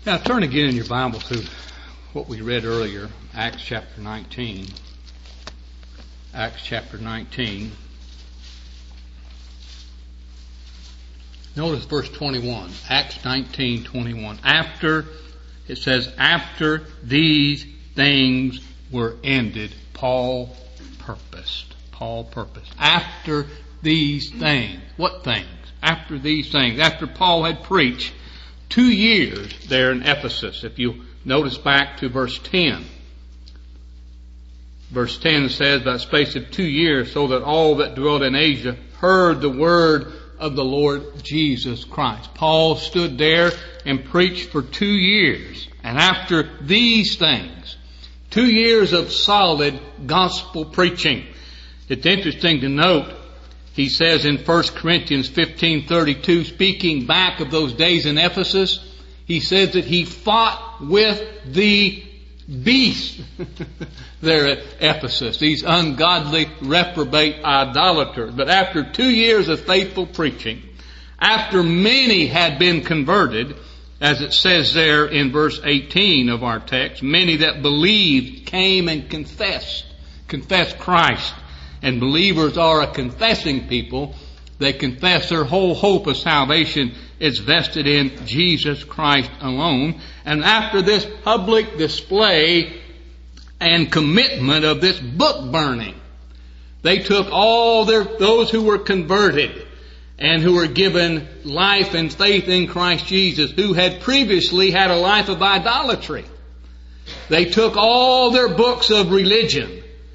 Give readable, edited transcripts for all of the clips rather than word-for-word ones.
Now turn again in your Bible to what we read earlier, Acts chapter 19. Acts chapter 19. Notice verse 21. Acts 19:21. After these things were ended, Paul purposed. After these things. What things? After these things. After Paul had preached 2 years there in Ephesus. If you notice back to verse 10. Verse 10 says, by the space of 2 years, so that all that dwelt in Asia heard the word of the Lord Jesus Christ. Paul stood there and preached for 2 years. And after these things, 2 years of solid gospel preaching. It's interesting to note, he says in 1 Corinthians 15:32, speaking back of those days in Ephesus, he says that he fought with the beast there at Ephesus, these ungodly, reprobate idolaters. But after 2 years of faithful preaching, after many had been converted, as it says there in verse 18 of our text, many that believed came and confessed Christ. And believers are a confessing people. They confess their whole hope of salvation is vested in Jesus Christ alone. And after this public display and commitment of this book burning, they took all those who were converted and who were given life and faith in Christ Jesus, who had previously had a life of idolatry. They took all their books of religion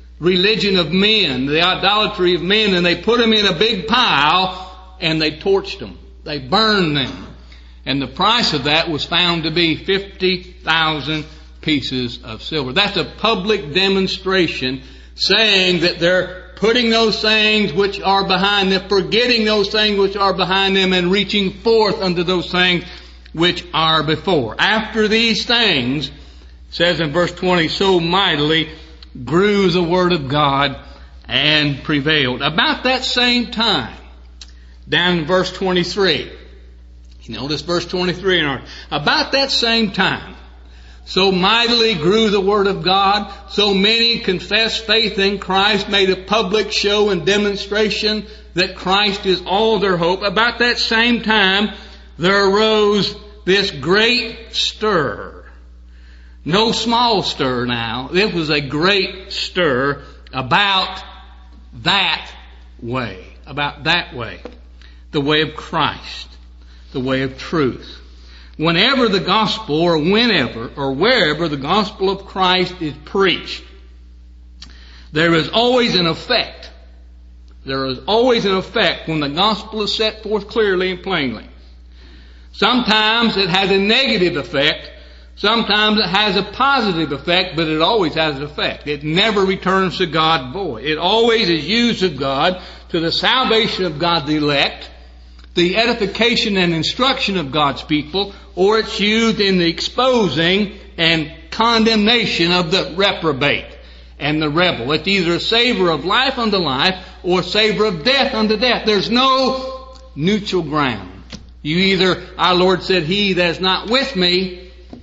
of men, the idolatry of men, and they put them in a big pile and they torched them. They burned them. And the price of that was found to be 50,000 pieces of silver. That's a public demonstration saying that they're putting those things which are behind them, forgetting those things which are behind them, and reaching forth unto those things which are before. After these things, it says in verse 20, so mightily grew the word of God and prevailed. About that same time, down in verse 23, you notice verse 23 in our, about that same time, so mightily grew the word of God, so many confessed faith in Christ, made a public show and demonstration that Christ is all their hope. About that same time, there arose this great stir. No small stir now. It was a great stir about that way. The way of Christ. The way of truth. Whenever the gospel, or whenever, or wherever the gospel of Christ is preached, there is always an effect. There is always an effect when the gospel is set forth clearly and plainly. Sometimes it has a negative effect. Sometimes it has a positive effect, but it always has an effect. It never returns to God void. It always is used of God to the salvation of God's elect, the edification and instruction of God's people, or it's used in the exposing and condemnation of the reprobate and the rebel. It's either a savor of life unto life or a savor of death unto death. There's no neutral ground. You either, our Lord said, he that is not with me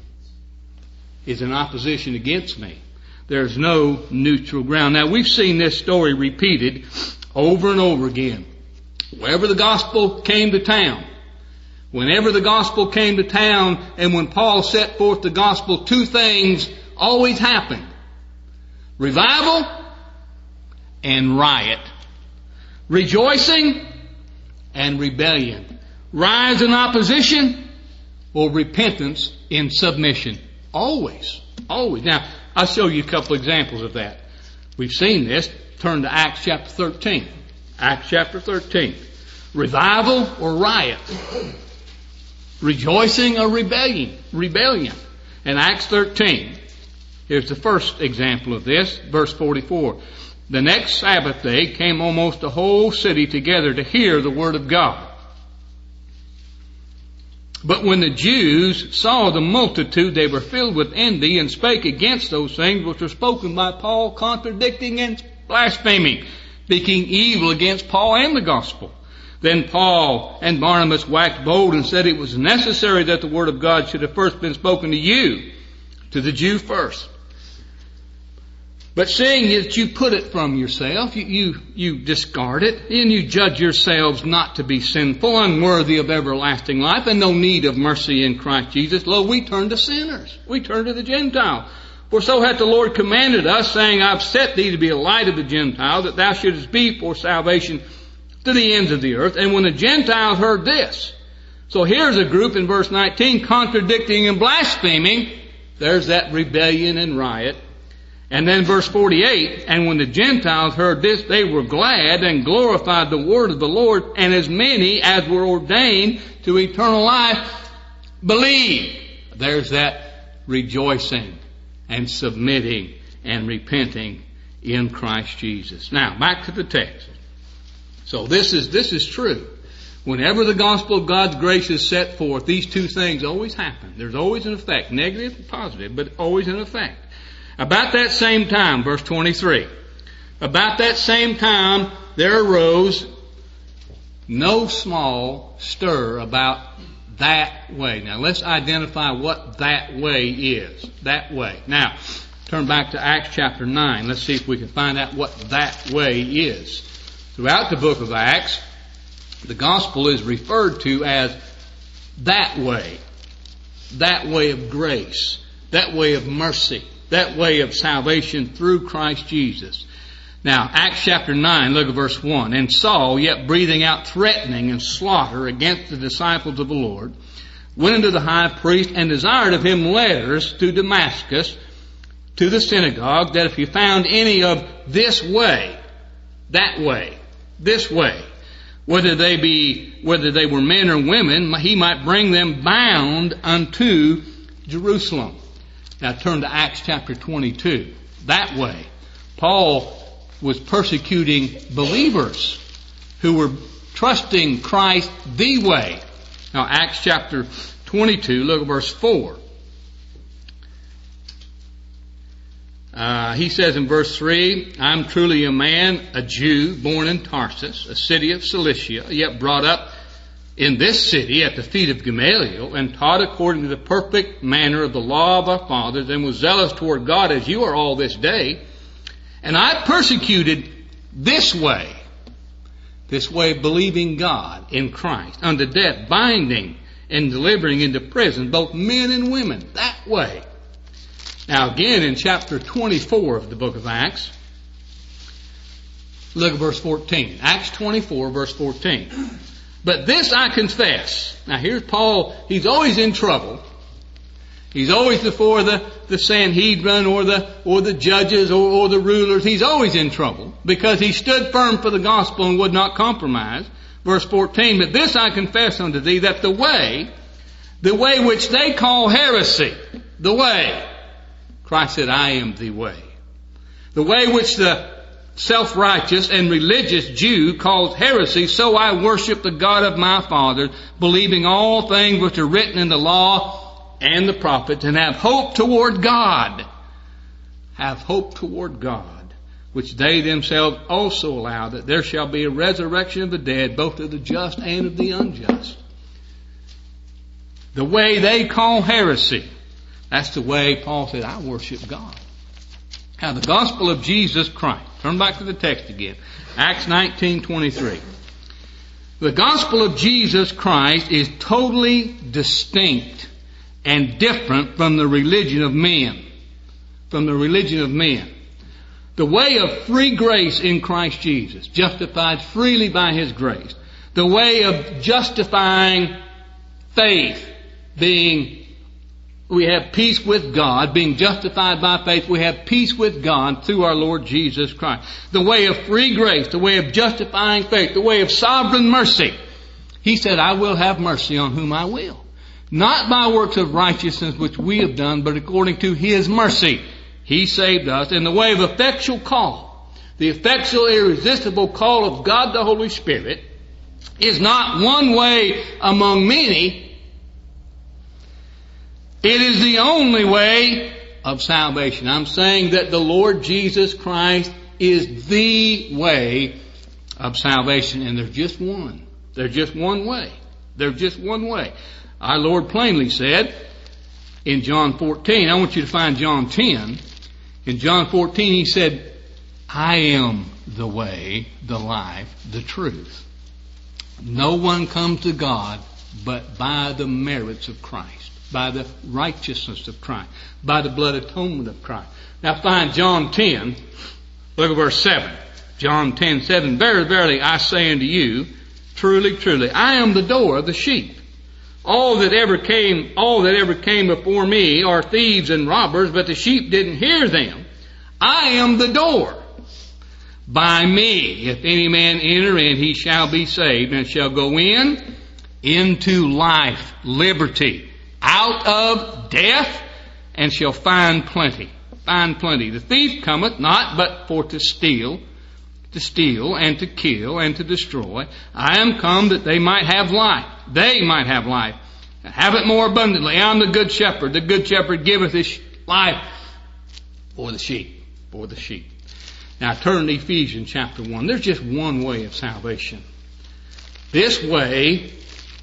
is in opposition against me. There's no neutral ground. Now we've seen this story repeated over and over again. Wherever the gospel came to town, whenever the gospel came to town, and when Paul set forth the gospel, two things always happened. Revival and riot. Rejoicing and rebellion. Rise in opposition or repentance in submission. Always. Now, I'll show you a couple examples of that. We've seen this. Turn to Acts chapter 13. Acts chapter 13. Revival or riot. Rejoicing or rebellion. In Acts 13, here's the first example of this, verse 44. The next Sabbath day came almost the whole city together to hear the word of God. But when the Jews saw the multitude, they were filled with envy and spake against those things which were spoken by Paul, contradicting and blaspheming, speaking evil against Paul and the gospel. Then Paul and Barnabas waxed bold and said it was necessary that the word of God should have first been spoken to you, to the Jew first. But seeing that you put it from yourself, you discard it, and you judge yourselves not to be sinful, unworthy of everlasting life, and no need of mercy in Christ Jesus, lo, we turn to sinners. We turn to the Gentile. For so hath the Lord commanded us, saying, I've set thee to be a light of the Gentiles, that thou shouldest be for salvation to the ends of the earth. And when the Gentiles heard this, so here's a group in verse 19 contradicting and blaspheming. There's that rebellion and riot. And then verse 48, and when the Gentiles heard this, they were glad and glorified the word of the Lord, and as many as were ordained to eternal life believed. There's that rejoicing and submitting and repenting in Christ Jesus. Now, back to the text. So this is true. Whenever the gospel of God's grace is set forth, these two things always happen. There's always an effect, negative and positive, but always an effect. About that same time, verse 23, about that same time there arose no small stir about that way. Now let's identify what that way is. That way. Now, turn back to Acts chapter 9. Let's see if we can find out what that way is. Throughout the book of Acts, the gospel is referred to as that way of grace, that way of mercy, that way of salvation through Christ Jesus. Now, Acts chapter 9, look at verse 1. And Saul, yet breathing out threatening and slaughter against the disciples of the Lord, went unto the high priest and desired of him letters to Damascus, to the synagogue, that if he found any of this way, that way, this way, whether they were men or women, he might bring them bound unto Jerusalem. Now turn to Acts chapter 22. That way. Paul was persecuting believers who were trusting Christ the way. Now Acts chapter 22, look at verse 4. He says in verse 3, I'm truly a man, a Jew, born in Tarsus, a city of Cilicia, yet brought up in this city at the feet of Gamaliel, and taught according to the perfect manner of the law of our fathers, and was zealous toward God as you are all this day. And I persecuted this way of believing God in Christ, unto death, binding and delivering into prison both men and women, that way. Now again in chapter 24 of the book of Acts, look at verse 14. Acts 24 verse 14. But this I confess. Now here's Paul, he's always in trouble. He's always before the Sanhedrin or the judges or the rulers. He's always in trouble because he stood firm for the gospel and would not compromise. Verse 14, but this I confess unto thee, that the way which they call heresy, the way, Christ said, I am the way. The way which the self-righteous and religious Jew calls heresy, so I worship the God of my fathers, believing all things which are written in the law and the prophets, and have hope toward God. Have hope toward God, which they themselves also allow, that there shall be a resurrection of the dead, both of the just and of the unjust. The way they call heresy, that's the way Paul said, I worship God. Now the gospel of Jesus Christ. Turn back to the text again. Acts 19:23. The gospel of Jesus Christ is totally distinct and different from the religion of men. From the religion of men. The way of free grace in Christ Jesus, justified freely by His grace. The way of justifying faith, we have peace with God, being justified by faith, we have peace with God through our Lord Jesus Christ. The way of free grace, the way of justifying faith, the way of sovereign mercy. He said, I will have mercy on whom I will. Not by works of righteousness which we have done, but according to His mercy. He saved us. In the way of effectual call, the effectual, irresistible call of God the Holy Spirit is not one way among many. It is the only way of salvation. I'm saying that the Lord Jesus Christ is the way of salvation, and there's just one. There's just one way. There's just one way. Our Lord plainly said in John 14, I want you to find John 10. In John 14 He said, I am the way, the life, the truth. No one comes to God but by the merits of Christ, by the righteousness of Christ, by the blood atonement of Christ. Now find John 10, look at verse 7. John 10:7. Verily, verily, I say unto you, truly, truly, I am the door of the sheep. All that ever came before me are thieves and robbers, but the sheep didn't hear them. I am the door. By me, if any man enter in, he shall be saved, and shall go in into life, liberty, out of death, and shall find plenty. Find plenty. The thief cometh not but for to steal, and to kill, and to destroy. I am come that they might have life. They might have life. Have it more abundantly. I am the good shepherd. The good shepherd giveth his life for the sheep. For the sheep. Now turn to Ephesians chapter 1. There's just one way of salvation. This way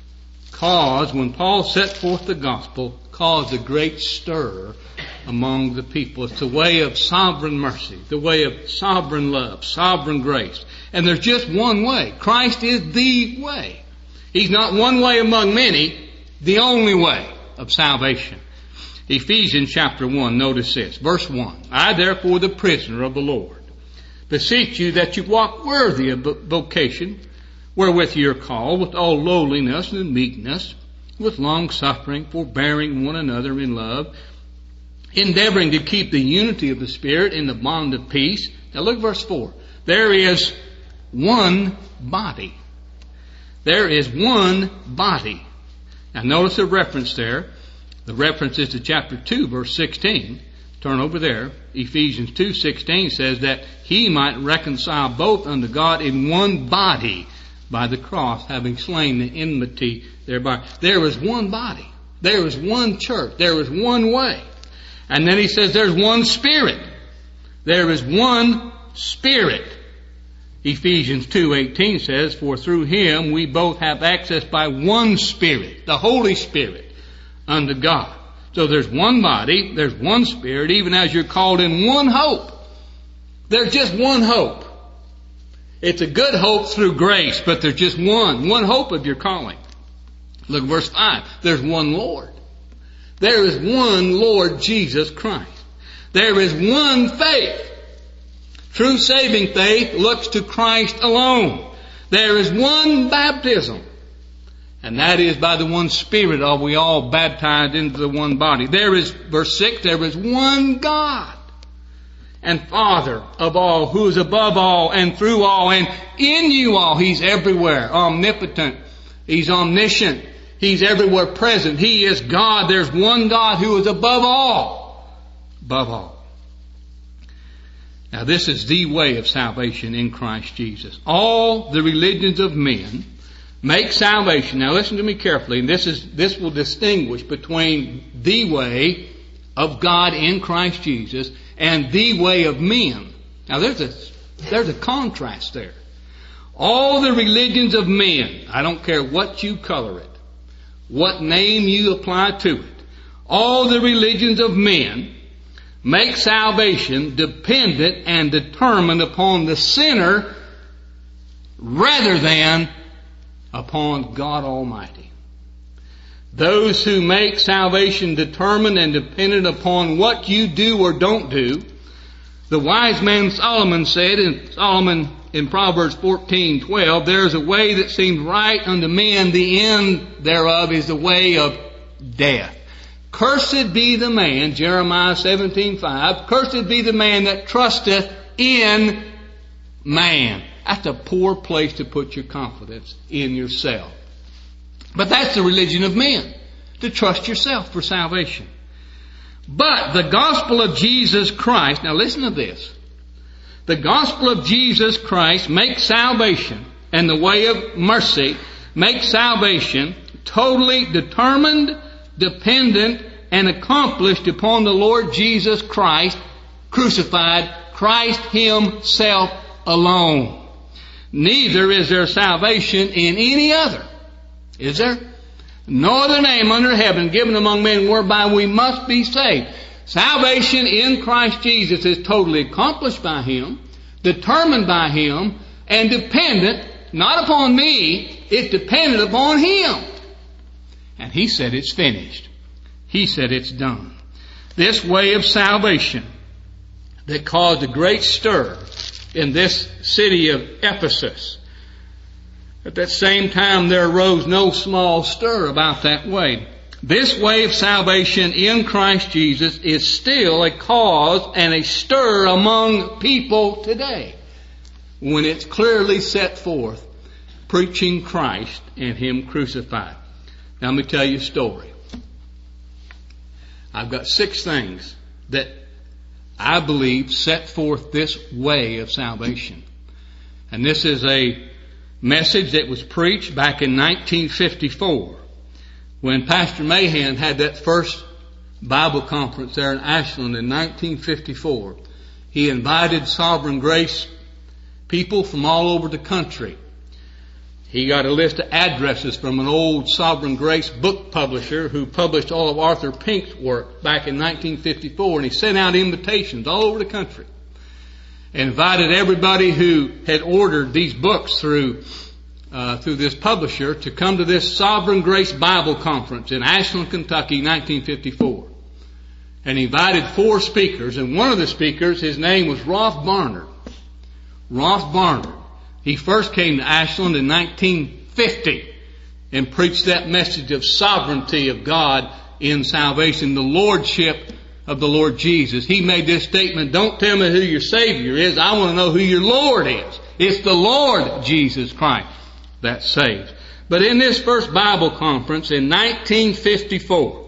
caused, when Paul set forth the gospel, caused a great stir among the people. It's the way of sovereign mercy, the way of sovereign love, sovereign grace. And there's just one way. Christ is the way. He's not one way among many, the only way of salvation. Ephesians chapter 1, notice this, verse 1. I therefore, the prisoner of the Lord, beseech you that you walk worthy of vocation, wherewith you are called, with all lowliness and meekness, with long suffering, forbearing one another in love, endeavoring to keep the unity of the Spirit in the bond of peace. Now look at verse 4. There is one body. There is one body. Now notice the reference there. The reference is to chapter 2, verse 16. Turn over there. Ephesians 2:16 says that He might reconcile both unto God in one body by the cross, having slain the enmity thereby. There is one body. There is one church. There is one way. And then he says there's one Spirit. There is one Spirit. Ephesians 2:18 says, for through Him we both have access by one Spirit, the Holy Spirit, unto God. So there's one body, there's one Spirit, even as you're called in one hope. There's just one hope. It's a good hope through grace, but there's just one hope of your calling. Look at verse 5. There's one Lord. There is one Lord Jesus Christ. There is one faith. True saving faith looks to Christ alone. There is one baptism. And that is by the one Spirit are we all baptized into the one body. There is, verse 6, there is one God and Father of all, who is above all and through all and in you all. He's everywhere, omnipotent. He's omniscient. He's everywhere present. He is God. There's one God who is above all. Above all. Now this is the way of salvation in Christ Jesus. All the religions of men make salvation. Now listen to me carefully. And this will distinguish between the way of God in Christ Jesus and the way of men. Now there's a contrast there. All the religions of men, I don't care what you color it, what name you apply to it, all the religions of men make salvation dependent and determined upon the sinner rather than upon God Almighty. Those who make salvation determined and dependent upon what you do or don't do, the wise man Solomon said in Proverbs 14:12, there is a way that seems right unto men, the end thereof is the way of death. Cursed be the man, Jeremiah 17:5, cursed be the man that trusteth in man. That's a poor place to put your confidence in yourself. But that's the religion of men, to trust yourself for salvation. But the gospel of Jesus Christ, now listen to this. The gospel of Jesus Christ makes salvation, and the way of mercy makes salvation totally determined, dependent, and accomplished upon the Lord Jesus Christ, crucified, Christ Himself alone. Neither is there salvation in any other. Is there? No other name under heaven given among men whereby we must be saved. Salvation in Christ Jesus is totally accomplished by Him, determined by Him, and dependent not upon me, it's dependent upon Him. And He said it's finished. He said it's done. This way of salvation that caused a great stir in this city of Ephesus. At that same time, there arose no small stir about that way. This way of salvation in Christ Jesus is still a cause and a stir among people today, when it's clearly set forth, preaching Christ and Him crucified. Now let me tell you a story. I've got 6 things that I believe set forth this way of salvation. And this is a message that was preached back in 1954 when Pastor Mahan had that first Bible conference there in Ashland in 1954. He invited Sovereign Grace people from all over the country. He got a list of addresses from an old Sovereign Grace book publisher who published all of Arthur Pink's work back in 1954, and he sent out invitations all over the country and invited everybody who had ordered these books through this publisher to come to this Sovereign Grace Bible Conference in Ashland, Kentucky, 1954. And he invited 4 speakers, and one of the speakers, his name was Rolf Barnard. Rolf Barnard. He first came to Ashland in 1950 and preached that message of sovereignty of God in salvation, the lordship of the Lord Jesus. He made this statement, don't tell me who your Savior is, I want to know who your Lord is. It's the Lord Jesus Christ that saves. But in this first Bible conference in 1954,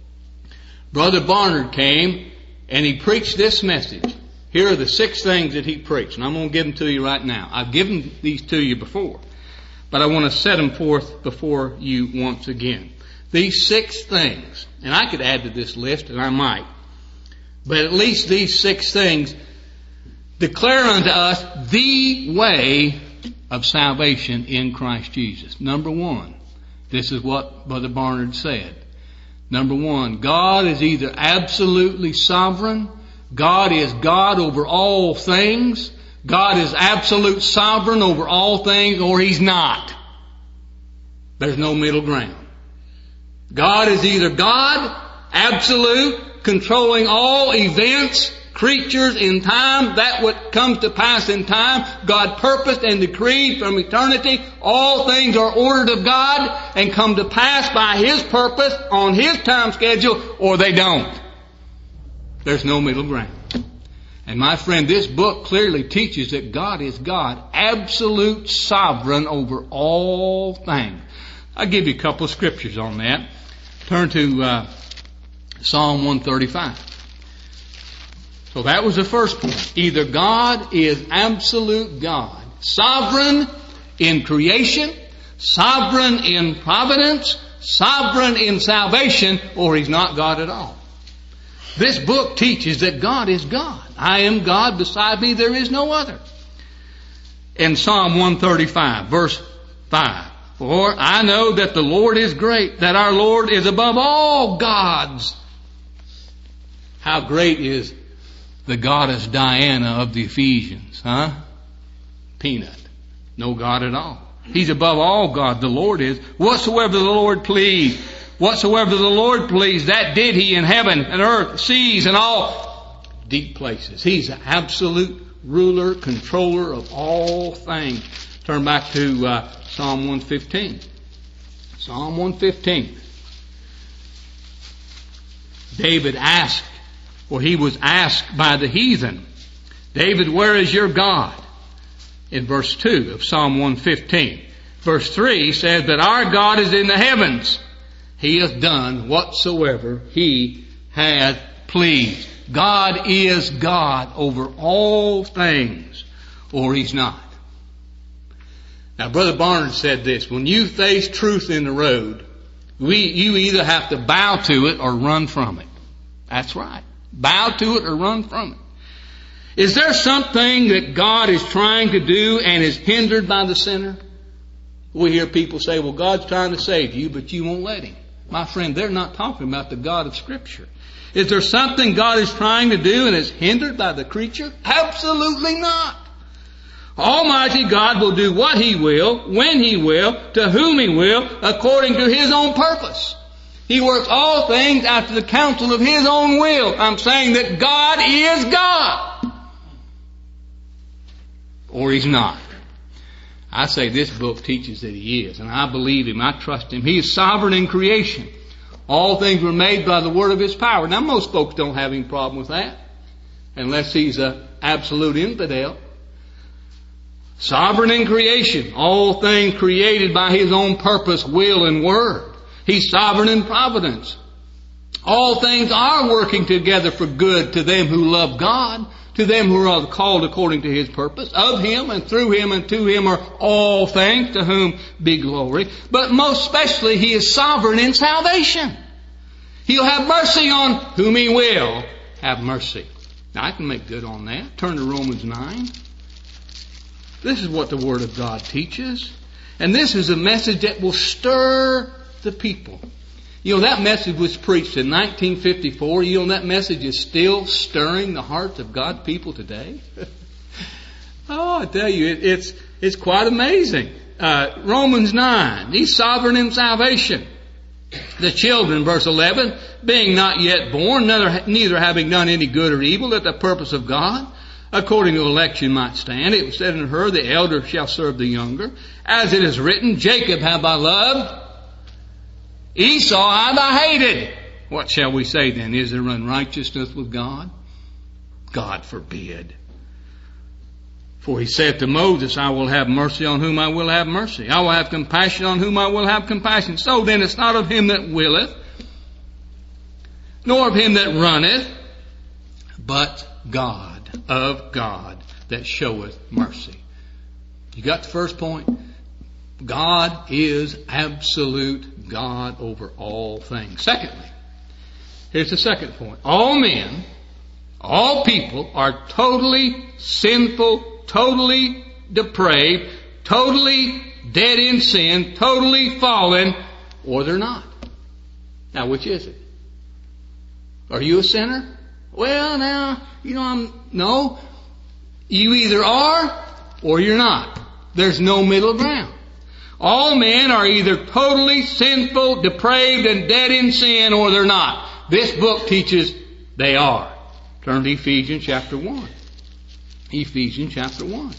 Brother Barnard came and he preached this message. Here are the 6 things that he preached, and I'm going to give them to you right now. I've given these to you before, but I want to set them forth before you once again. These 6 things, and I could add to this list, and I might, but at least these 6 things declare unto us the way of salvation in Christ Jesus. Number 1, this is what Brother Barnard said. Number 1, God is either absolutely sovereign, God is God over all things, God is absolute sovereign over all things, or He's not. There's no middle ground. God is either God, absolute, controlling all events, creatures in time, that what comes to pass in time, God purposed and decreed from eternity. All things are ordered of God and come to pass by His purpose on His time schedule, or they don't. There's no middle ground. And my friend, this book clearly teaches that God is God, absolute sovereign over all things. I'll give you a couple of scriptures on that. Turn to Psalm 135. So that was the first point. Either God is absolute God, sovereign in creation, sovereign in providence, sovereign in salvation, or He's not God at all. This book teaches that God is God. I am God, beside me there is no other. In Psalm 135, verse 5, for I know that the Lord is great, that our Lord is above all gods. How great is the goddess Diana of the Ephesians, huh? Peanut. No God at all. He's above all God, the Lord is. Whatsoever the Lord pleased, whatsoever the Lord pleased, that did He in heaven and earth, seas and all deep places. He's an absolute ruler, controller of all things. Turn back to Psalm 115. Psalm 115. David asked, or he was asked by the heathen, David, where is your God? In verse 2 of Psalm 115. Verse 3 says that our God is in the heavens. He hath done whatsoever He hath pleased. God is God over all things, or He's not. Now, Brother Barnard said this, when you face truth in the road, you either have to bow to it or run from it. That's right. Bow to it or run from it. Is there something that God is trying to do and is hindered by the sinner? We hear people say, well, God's trying to save you, but you won't let Him. My friend, they're not talking about the God of Scripture. Is there something God is trying to do and is hindered by the creature? Absolutely not. Almighty God will do what He will, when He will, to whom He will, according to His own purpose. He works all things after the counsel of His own will. I'm saying that God is God. Or He's not. I say this book teaches that He is, and I believe Him, I trust Him. He is sovereign in creation. All things were made by the word of His power. Now most folks don't have any problem with that, unless he's an absolute infidel. Sovereign in creation. All things created by His own purpose, will, and word. He's sovereign in providence. All things are working together for good to them who love God, to them who are called according to His purpose. Of Him and through Him and to Him are all things, to whom be glory. But most especially He is sovereign in salvation. He'll have mercy on whom He will have mercy. Now I can make good on that. Turn to Romans 9. This is what the Word of God teaches. And this is a message that will stir the people. You know, that message was preached in 1954. You know, that message is still stirring the hearts of God's people today. Oh, I tell you, it's quite amazing. Romans 9. He's sovereign in salvation. The children, verse 11, being not yet born, neither having done any good or evil, that the purpose of God, according to election, might stand. It was said unto her, the elder shall serve the younger. As it is written, Jacob have I loved, Esau have I hated. What shall we say then? Is there unrighteousness with God? God forbid. For He said to Moses, I will have mercy on whom I will have mercy. I will have compassion on whom I will have compassion. So then it's not of him that willeth, nor of him that runneth, but of God that showeth mercy. You got the first point? God is absolute God over all things. Secondly, here's the second point. All men, all people are totally sinful, totally depraved, totally dead in sin, totally fallen, or they're not. Now, which is it? Are you a sinner? Well, now, no. You either are or you're not. There's no middle ground. All men are either totally sinful, depraved, and dead in sin, or they're not. This book teaches they are. Turn to Ephesians chapter 1. Ephesians chapter 1.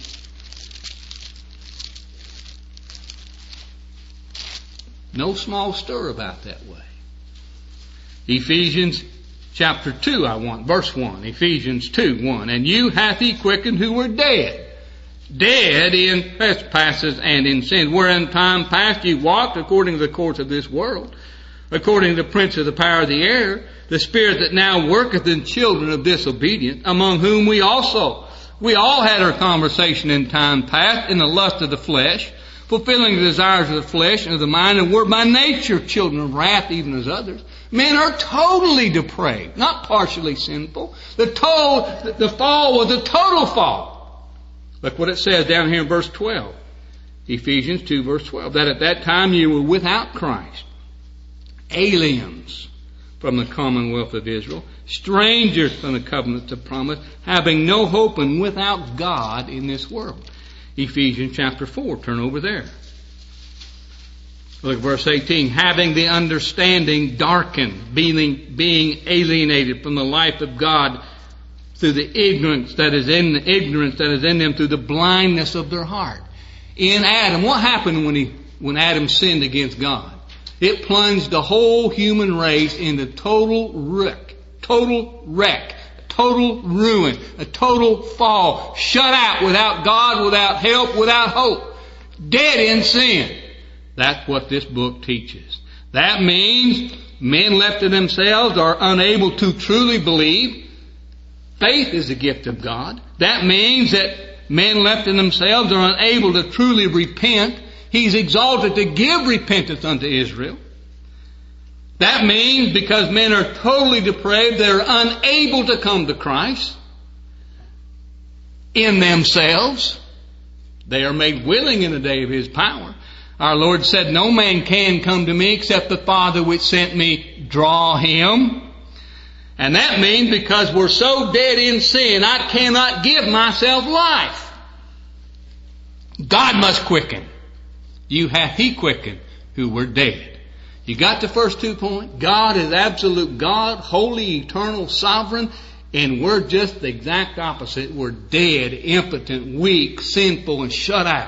No small stir about that way. Ephesians chapter 2, verse 1. Ephesians 2:1. And you hath He quickened who were dead. Dead in trespasses and in sins, wherein time past ye walked according to the course of this world, according to the prince of the power of the air, the spirit that now worketh in children of disobedience, among whom we all had our conversation in time past in the lust of the flesh, fulfilling the desires of the flesh and of the mind, and were by nature children of wrath, even as others. Men are totally depraved, not partially sinful. The fall was a total fall. Look what it says down here in verse 12. Ephesians 2 verse 12. That at that time you were without Christ, aliens from the commonwealth of Israel, strangers from the covenants of promise, having no hope and without God in this world. Ephesians chapter 4. Turn over there. Look at verse 18. Having the understanding darkened, being alienated from the life of God through the ignorance that is in them, through the blindness of their heart. In Adam, what happened when Adam sinned against God? It plunged the whole human race into total wreck, total ruin, a total fall, shut out without God, without help, without hope, dead in sin. That's what this book teaches. That means men left to themselves are unable to truly believe. Faith is a gift of God. That means that men left to themselves are unable to truly repent. He's exalted to give repentance unto Israel. That means because men are totally depraved, they're unable to come to Christ. in themselves. They are made willing in the day of His power. Our Lord said, no man can come to me except the Father which sent me draw him. And that means because we're so dead in sin, I cannot give myself life. God must quicken. You hath He quickened who were dead. You got the first 2 points? God is absolute God, holy, eternal, sovereign, and we're just the exact opposite. We're dead, impotent, weak, sinful, and shut out.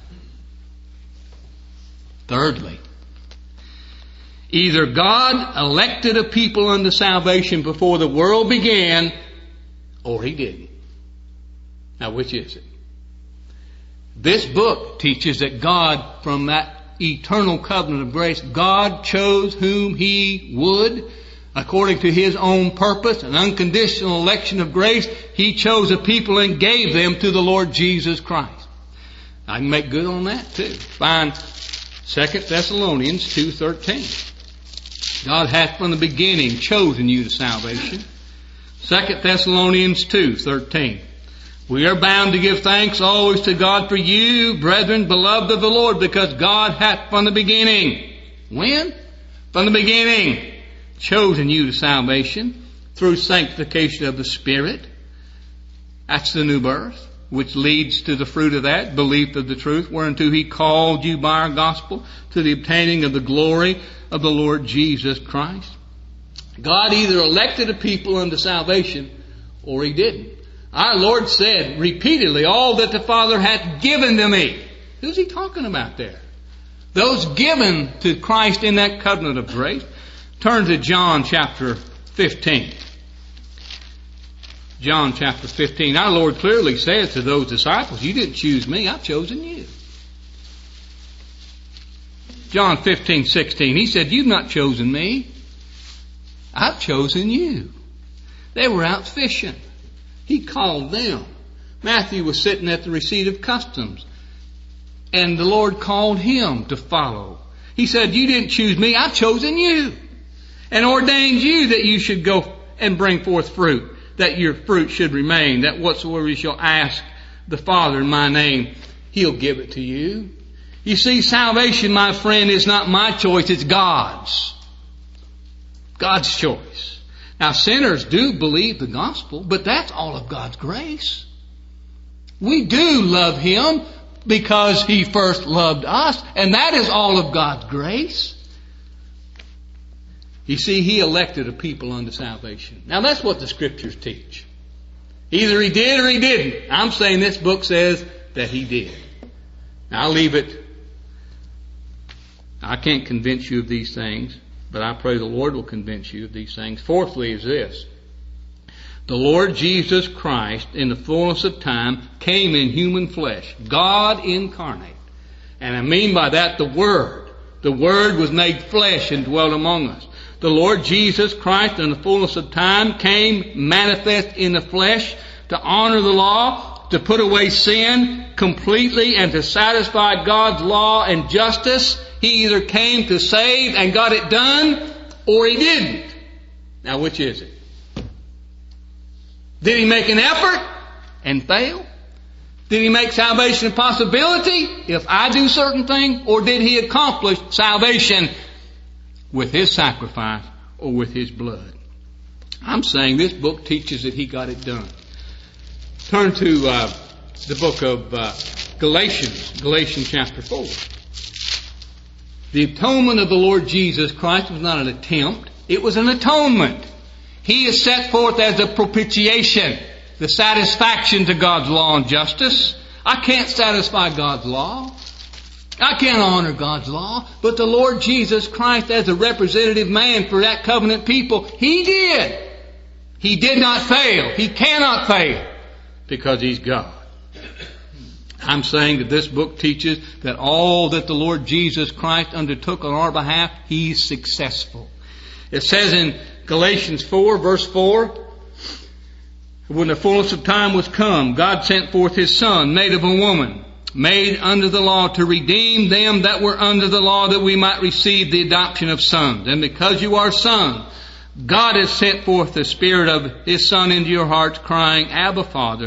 Thirdly, either God elected a people unto salvation before the world began, or He didn't. Now, which is it? This book teaches that God, from that eternal covenant of grace, God chose whom He would. According to His own purpose, an unconditional election of grace, He chose a people and gave them to the Lord Jesus Christ. I can make good on that too. Find 2 Thessalonians 2:13. God hath from the beginning chosen you to salvation. 2 Thessalonians 2:13. We are bound to give thanks always to God for you, brethren, beloved of the Lord, because God hath from the beginning. When? From the beginning. Chosen you to salvation through sanctification of the Spirit. That's the new birth, which leads to the fruit of that, belief of the truth, whereunto He called you by our gospel to the obtaining of the glory of the Lord Jesus Christ. God either elected a people unto salvation or He didn't. Our Lord said repeatedly, all that the Father hath given to me. Who's He talking about there? Those given to Christ in that covenant of grace. Turn to John chapter 15. John chapter 15. Our Lord clearly says to those disciples, you didn't choose me, I've chosen you. John 15:16. He said, you've not chosen me, I've chosen you. They were out fishing. He called them. Matthew was sitting at the receipt of customs, and the Lord called him to follow. He said, you didn't choose me, I've chosen you, and ordained you that you should go and bring forth fruit, that your fruit should remain, that whatsoever you shall ask the Father in my name, He'll give it to you. You see, salvation, my friend, is not my choice, it's God's. God's choice. Now, sinners do believe the gospel, but that's all of God's grace. We do love Him because He first loved us, and that is all of God's grace. You see, He elected a people unto salvation. Now, that's what the Scriptures teach. Either He did or He didn't. I'm saying this book says that He did. Now, I'll leave it. I can't convince you of these things, but I pray the Lord will convince you of these things. Fourthly is this. The Lord Jesus Christ, in the fullness of time, came in human flesh. God incarnate. And I mean by that the Word. The Word was made flesh and dwelt among us. The Lord Jesus Christ, in the fullness of time, came manifest in the flesh to honor the law, to put away sin completely, and to satisfy God's law and justice. He either came to save and got it done, or He didn't. Now, which is it? Did He make an effort and fail? Did He make salvation a possibility if I do certain things? Or did He accomplish salvation with His sacrifice or with His blood? I'm saying this book teaches that He got it done. Turn to the book of Galatians chapter 4. The atonement of the Lord Jesus Christ was not an attempt. It was an atonement. He is set forth as a propitiation, the satisfaction to God's law and justice. I can't satisfy God's law. I can't honor God's law. But the Lord Jesus Christ, as a representative man for that covenant people, He did. He did not fail. He cannot fail because He's God. I'm saying that this book teaches that all that the Lord Jesus Christ undertook on our behalf, He's successful. It says in Galatians 4, verse 4, when the fullness of time was come, God sent forth His Son, made of a woman, made under the law, to redeem them that were under the law, that we might receive the adoption of sons. And because you are sons, God has sent forth the Spirit of His Son into your hearts, crying, Abba, Father.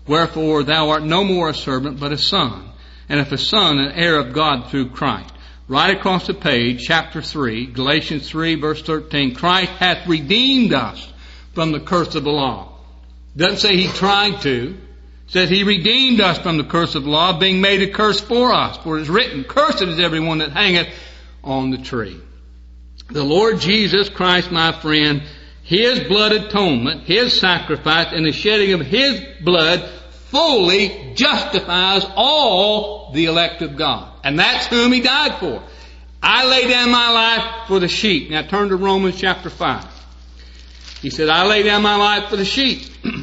Wherefore thou art no more a servant, but a son. And if a son, an heir of God through Christ. Right across the page, chapter 3, Galatians 3, verse 13, Christ hath redeemed us from the curse of the law. Doesn't say he tried to. It says he redeemed us from the curse of the law, being made a curse for us. For it is written, cursed is everyone that hangeth on the tree. The Lord Jesus Christ, my friend, His blood atonement, His sacrifice, and the shedding of His blood fully justifies all the elect of God. And that's whom He died for. I lay down my life for the sheep. Now turn to Romans chapter 5. He said, I lay down my life for the sheep.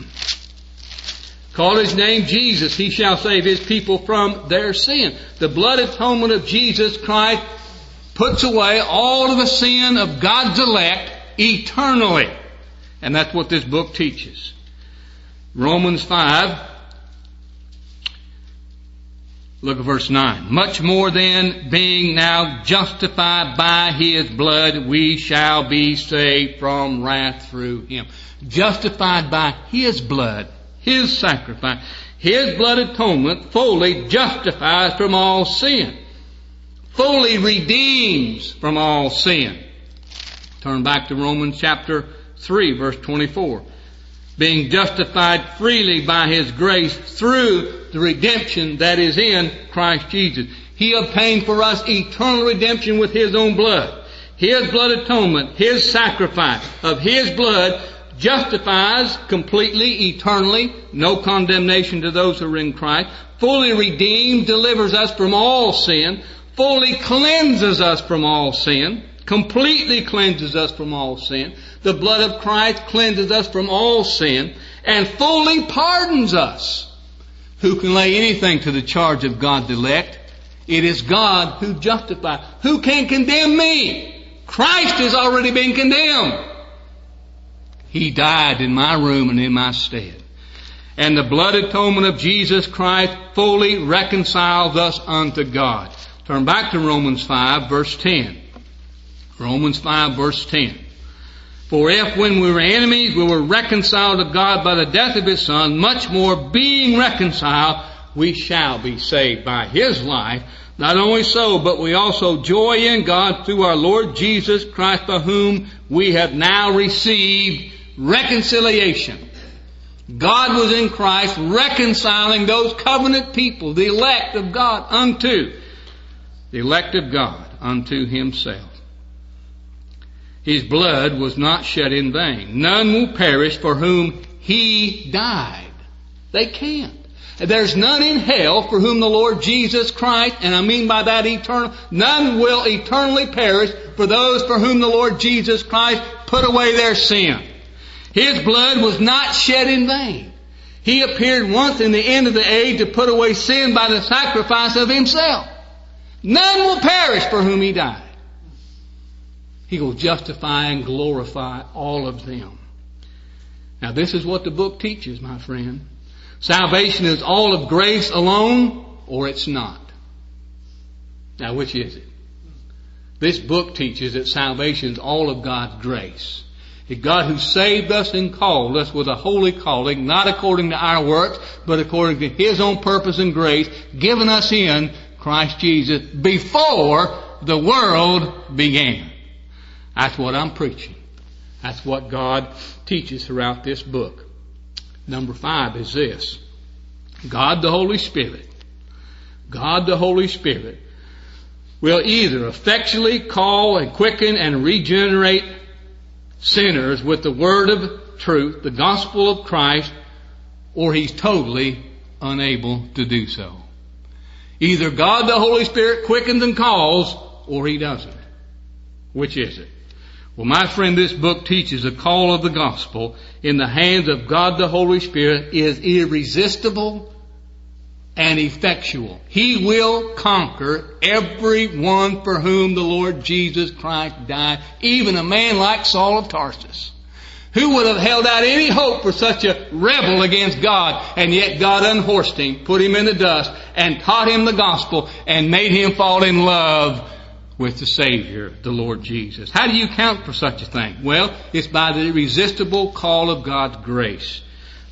Call His name Jesus. He shall save His people from their sin. The blood atonement of Jesus Christ puts away all of the sin of God's elect eternally. And that's what this book teaches. Romans 5, look at verse 9. Much more then, being now justified by His blood, we shall be saved from wrath through Him. Justified by His blood, His sacrifice, His blood atonement fully justifies from all sin. Fully redeems from all sin. Turn back to Romans chapter 3, verse 24. Being justified freely by His grace through the redemption that is in Christ Jesus. He obtained for us eternal redemption with His own blood. His blood atonement, His sacrifice of His blood justifies completely, eternally, no condemnation to those who are in Christ. Fully redeemed, delivers us from all sin. Fully cleanses us from all sin. Completely cleanses us from all sin. The blood of Christ cleanses us from all sin. And fully pardons us. Who can lay anything to the charge of God's elect? It is God who justifies. Who can condemn me? Christ has already been condemned. He died in my room and in my stead. And the blood atonement of Jesus Christ fully reconciles us unto God. Turn back to Romans 5, verse 10. Romans 5, verse 10. For if when we were enemies, we were reconciled to God by the death of His Son, much more being reconciled, we shall be saved by His life. Not only so, but we also joy in God through our Lord Jesus Christ, by whom we have now received reconciliation. God was in Christ reconciling those covenant people, the elect of God, unto the elect of God unto Himself. His blood was not shed in vain. None will perish for whom He died. They can't. There's none in hell for whom the Lord Jesus Christ, and I mean by that eternal, none will eternally perish for those for whom the Lord Jesus Christ put away their sin. His blood was not shed in vain. He appeared once in the end of the age to put away sin by the sacrifice of Himself. None will perish for whom He died. He will justify and glorify all of them. Now this is what the book teaches, my friend. Salvation is all of grace alone, or it's not. Now which is it? This book teaches that salvation is all of God's grace. A God who saved us and called us with a holy calling, not according to our works, but according to His own purpose and grace, given us in Christ Jesus before the world began. That's what I'm preaching. That's what God teaches throughout this book. Number 5 is this. God the Holy Spirit. God the Holy Spirit will either effectually call and quicken and regenerate sinners with the word of truth, the gospel of Christ, or He's totally unable to do so. Either God the Holy Spirit quickens and calls, or He doesn't. Which is it? Well, my friend, this book teaches the call of the gospel in the hands of God the Holy Spirit is irresistible and effectual. He will conquer everyone for whom the Lord Jesus Christ died, even a man like Saul of Tarsus. Who would have held out any hope for such a rebel against God? And yet God unhorsed him, put him in the dust, and taught him the gospel, and made him fall in love with the Savior, the Lord Jesus. How do you account for such a thing? Well, it's by the irresistible call of God's grace.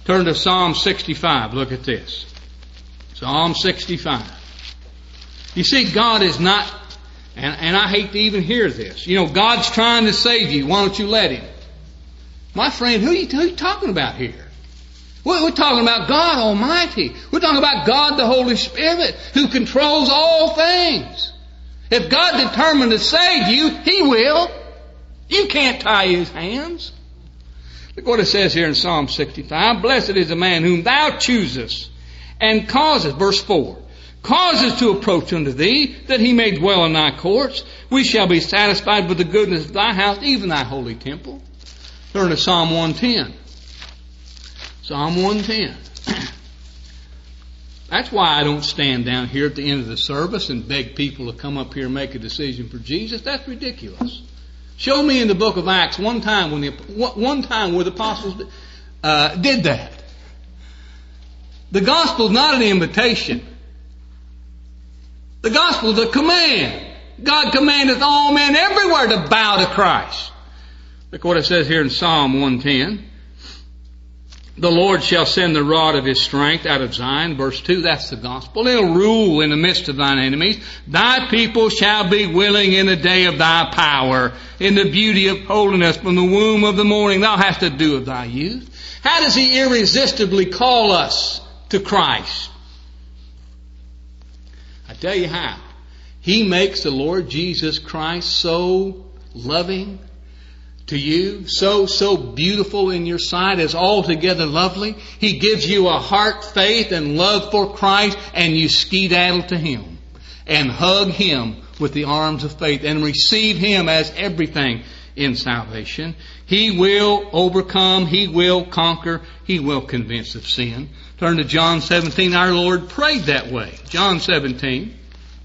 Turn to Psalm 65. Look at this. Psalm 65. You see, God is not, and I hate to even hear this. You know, God's trying to save you. Why don't you let Him? My friend, who are you talking about here? We're talking about God Almighty. We're talking about God the Holy Spirit who controls all things. If God determined to save you, He will. You can't tie His hands. Look what it says here in Psalm 65. Blessed is the man whom Thou choosest and causes, verse 4, causes to approach unto Thee, that he may dwell in Thy courts. We shall be satisfied with the goodness of Thy house, even Thy holy temple. Turn to Psalm 110. Psalm 110. That's why I don't stand down here at the end of the service and beg people to come up here and make a decision for Jesus. That's ridiculous. Show me in the book of Acts one time where the apostles did that. The gospel is not an invitation. The gospel is a command. God commandeth all men everywhere to bow to Christ. Look what it says here in Psalm 110. The Lord shall send the rod of His strength out of Zion. Verse 2, that's the gospel. It'll rule in the midst of thine enemies. Thy people shall be willing in the day of Thy power, in the beauty of holiness from the womb of the morning. Thou hast to do of Thy youth. How does He irresistibly call us to Christ? I tell you how. He makes the Lord Jesus Christ so loving to you, so beautiful in your sight, as altogether lovely. He gives you a heart, faith, and love for Christ, and you skedaddle to Him and hug Him with the arms of faith and receive Him as everything in salvation. He will overcome, He will conquer, He will convince of sin. Turn to John 17. Our Lord prayed that way. John 17.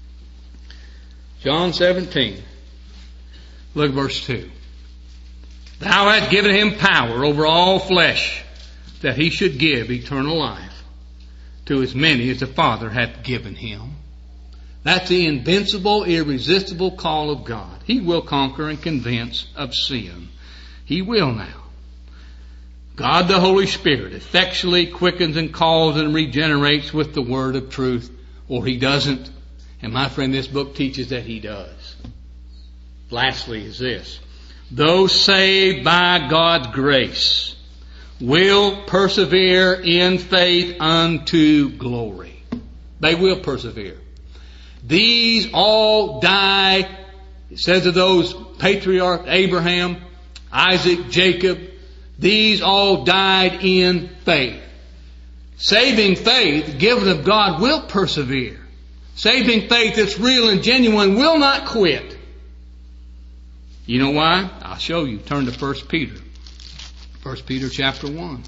John 17. Look at verse 2. Thou hast given Him power over all flesh, that He should give eternal life to as many as the Father hath given Him. That's the invincible, irresistible call of God. He will conquer and convince of sin. He will now. God the Holy Spirit effectually quickens and calls and regenerates with the word of truth, or He doesn't. And my friend, this book teaches that He does. Lastly is this. Those saved by God's grace will persevere in faith unto glory. They will persevere. These all die, it says of those patriarchs, Abraham, Isaac, Jacob, these all died in faith. Saving faith, given of God, will persevere. Saving faith that's real and genuine will not quit. You know why? I'll show you. Turn to 1 Peter. 1 Peter chapter 1.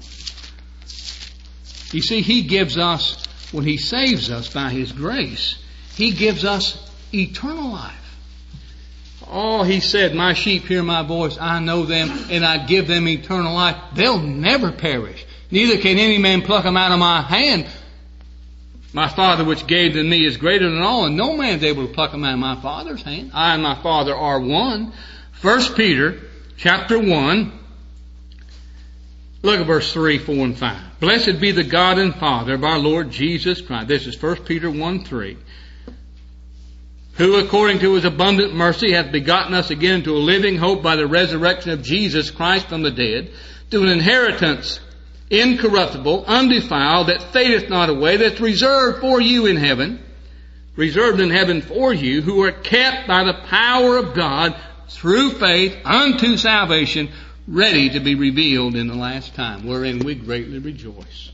You see, He gives us, when He saves us by His grace, He gives us eternal life. Oh, He said, my sheep hear my voice, I know them, and I give them eternal life. They'll never perish. Neither can any man pluck them out of my hand. My Father which gave them me is greater than all, and no man's able to pluck them out of my Father's hand. I and my Father are one. 1 Peter chapter 1, look at verse 3, 4, and 5. Blessed be the God and Father of our Lord Jesus Christ. This is 1 Peter 1, 3. Who according to His abundant mercy hath begotten us again into a living hope by the resurrection of Jesus Christ from the dead, to an inheritance incorruptible, undefiled, that fadeth not away, that's reserved for you in heaven, reserved in heaven for you, who are kept by the power of God through faith unto salvation, ready to be revealed in the last time, wherein we greatly rejoice.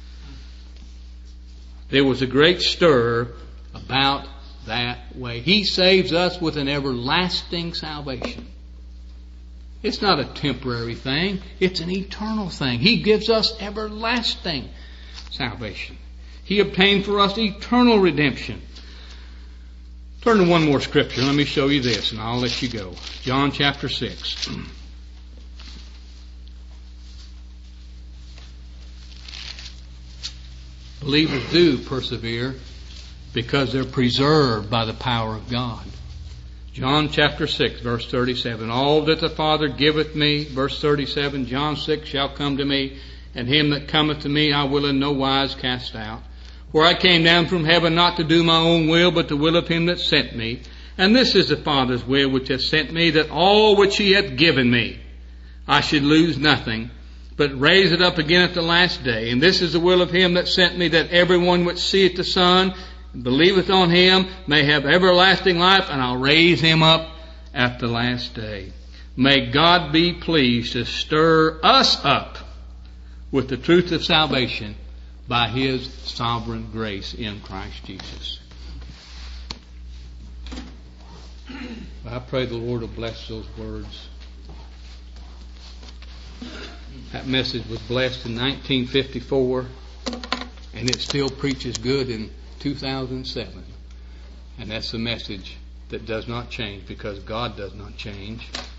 There was a great stir about that way. He saves us with an everlasting salvation. It's not a temporary thing. It's an eternal thing. He gives us everlasting salvation. He obtained for us eternal redemption. Turn to one more scripture. Let me show you this and I'll let you go. John chapter 6. Believers do persevere because they're preserved by the power of God. John chapter 6, verse 37. All that the Father giveth me, verse 37, John 6, shall come to me, and him that cometh to me I will in no wise cast out. For I came down from heaven not to do my own will, but the will of him that sent me. And this is the Father's will which hath sent me, that all which he hath given me I should lose nothing, but raise it up again at the last day. And this is the will of him that sent me, that everyone which seeth the Son and believeth on him may have everlasting life, and I'll raise him up at the last day. May God be pleased to stir us up with the truth of salvation by his sovereign grace in Christ Jesus. I pray the Lord will bless those words. That message was blessed in 1954, and it still preaches good in 2007. And that's a message that does not change, because God does not change.